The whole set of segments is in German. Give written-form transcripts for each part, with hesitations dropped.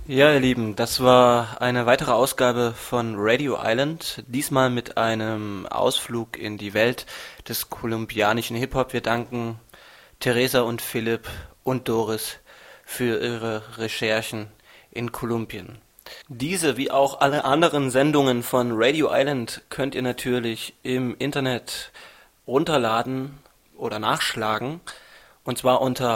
Ja, ihr Lieben, das war eine weitere Ausgabe von Radio Island, diesmal mit einem Ausflug in die Welt des kolumbianischen Hip-Hop. Wir danken Theresa und Philipp und Doris für ihre Recherchen in Kolumbien. Diese wie auch alle anderen Sendungen von Radio Island könnt ihr natürlich im Internet runterladen oder nachschlagen, und zwar unter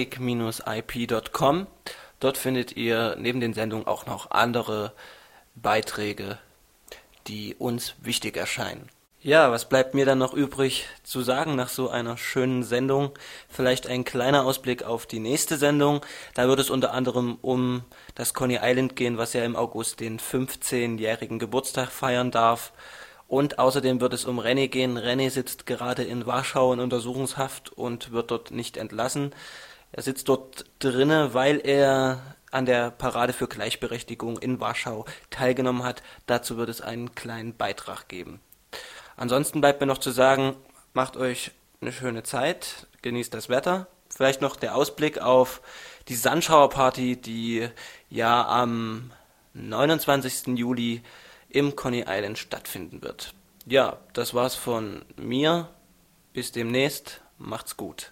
public-ip.com. Dort findet ihr neben den Sendungen auch noch andere Beiträge, die uns wichtig erscheinen. Ja, was bleibt mir dann noch übrig zu sagen nach so einer schönen Sendung? Vielleicht ein kleiner Ausblick auf die nächste Sendung. Da wird es unter anderem um das Coney Island gehen, was ja im August den 15-jährigen Geburtstag feiern darf. Und außerdem wird es um René gehen. René sitzt gerade in Warschau in Untersuchungshaft und wird dort nicht entlassen. Er sitzt dort drinne, weil er an der Parade für Gleichberechtigung in Warschau teilgenommen hat. Dazu wird es einen kleinen Beitrag geben. Ansonsten bleibt mir noch zu sagen, macht euch eine schöne Zeit, genießt das Wetter. Vielleicht noch der Ausblick auf die Sunshine Party, die ja am 29. Juli im Coney Island stattfinden wird. Ja, das war's von mir. Bis demnächst. Macht's gut.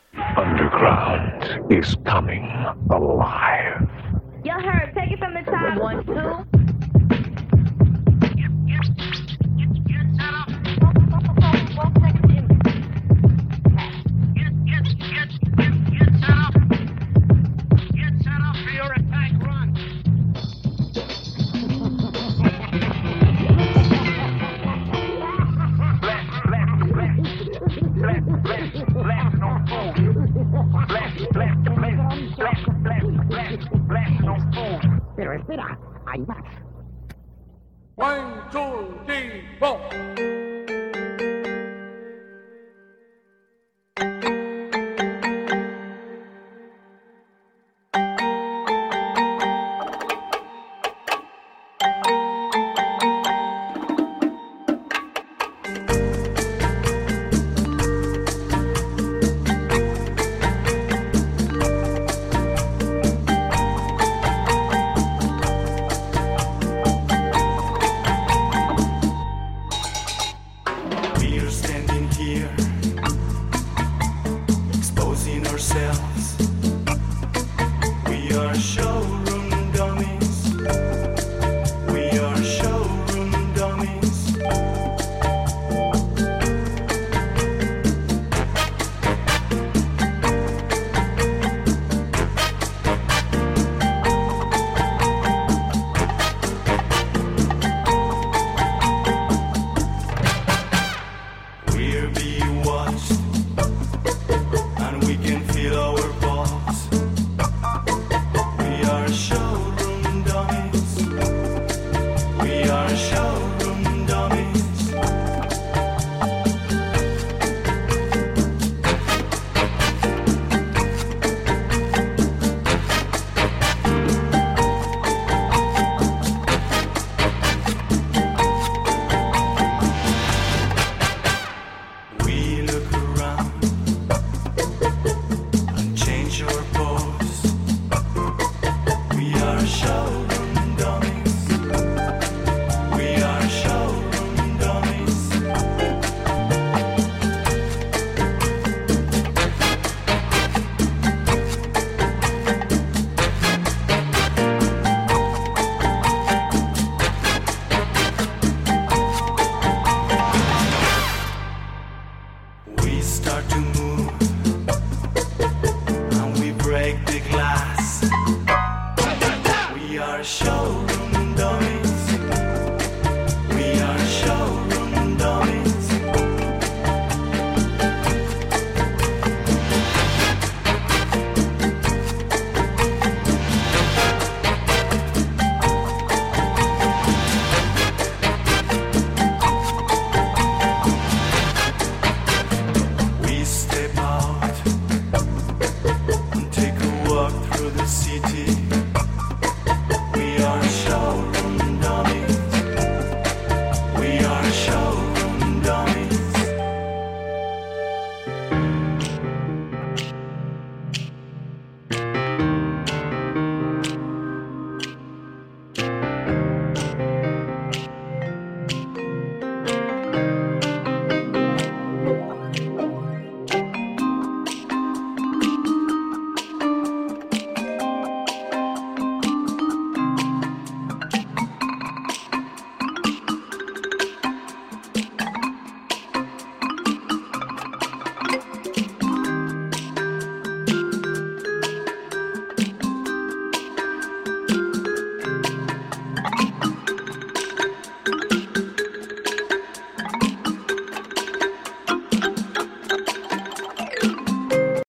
Underground is coming alive. Yo, Herb, take it from the top. 1, 2. Espera, hay más. 1, 2, 3, 4.